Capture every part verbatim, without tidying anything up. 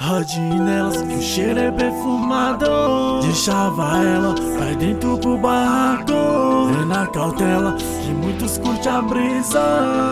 Radinho nelas, que o cheiro é perfumado. Deixava ela, vai dentro pro barraco. É na cautela, que muitos curte a brisa.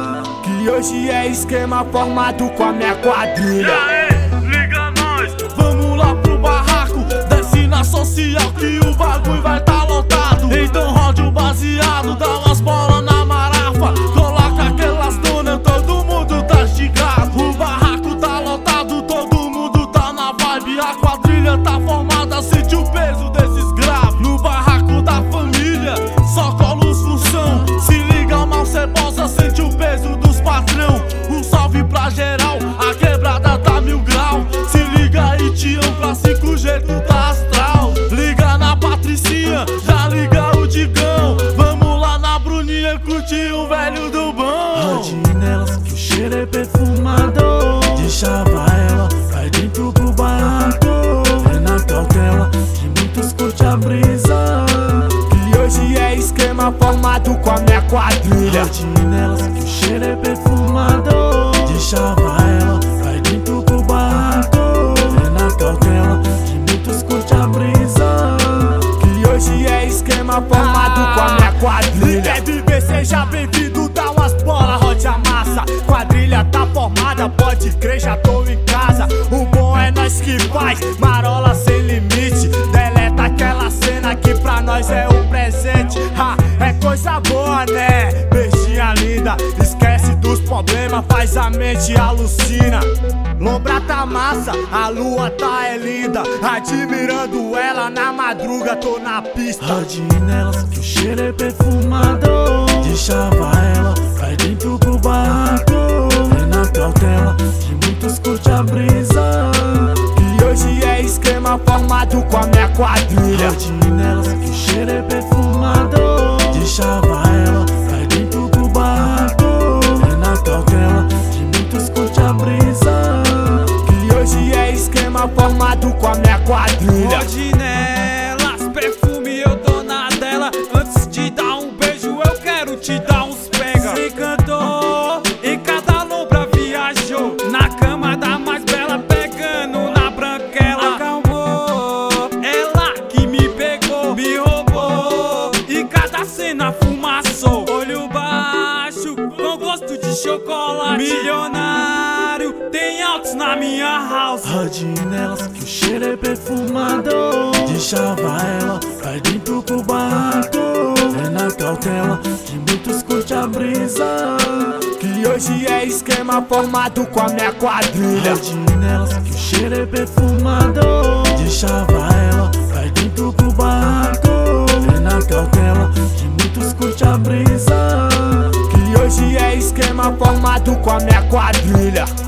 Que hoje é esquema formado com a minha quadrilha. E aí, liga nós, vamos lá pro barraco. Desce na social que o bagulho vai tá lotado. Então rode o baseado, dá umas bolas na marafa. Coloca aquelas donas, todo mundo tá esticado. O barraco tá lotado, todo mundo tá na vibe. A quadrilha tá formada, sente o peso desses graves. No barraco da família, só cola os função. Se liga mal cebosa, sente o peso dos patrão. Um salve pra geral, a quebrada tá mil grau. Se liga aí, Tião, pra cinco G tu tá astral. Liga na Patricinha, já liga o Digão. Vamos lá na Bruninha, curtir o velho do bom. Radinho nelas, que o cheiro é perfumado. Deixava ela, vai dentro pro barraco. É na cautela, que muitos curte a brisa. Que hoje é esquema formado com a minha quadrilha. Radinho nelas, que o cheiro é perfumado. Deixava ela, vai dentro pro barraco. É na cautela, que muitos curte a brisa. Que hoje é esquema formado ah, com a minha quadrilha. Quer viver, seja bem-vindo, dá umas bolas, rode a massa. Quadrilha tá formada, pode crer, já tô em casa. O bom é nós que faz, marola sem limite. Deleta aquela cena que pra nós é um presente. Ha, é coisa boa, né? Beijinha linda, esquece dos problemas, faz a mente alucina. Lombra tá massa, a lua tá é linda. Admirando ela na madruga, tô na pista. Radinho nelas, que o cheiro é perfumado. Deixava ela, vai dentro pro barraco. É na cautela, que muitos curte a brisa. Que hoje é esquema formado com a minha quadrilha. Radinho nelas, que o cheiro é perfumado. Deixava ela, vai dentro pro barraco. É na cautela, que muitos curte a brisa. Que hoje é esquema formado com a minha quadrilha. Rode nelas, perfume eu tô na dela. Antes de dar um beijo eu quero te dar uns pega. Se encantou, em cada lombra viajou. Na cama da mais bela, pegando na branquela. Acalmou, ela que me pegou, me roubou. E cada cena fumaçou. Olho baixo, com gosto de chocolate. Milionário, tem altos na minha house. Radinho nelas, que o cheiro é perfumado. Deixava ela, vai dentro pro barraco. É na cautela, que muitos curte a brisa. Que hoje é esquema formado com a minha quadrilha. Radinho nelas, que o cheiro é perfumado. Deixava ela, vai dentro pro barraco. É na cautela, que muitos curte a brisa. Que hoje é esquema formado com a minha quadrilha.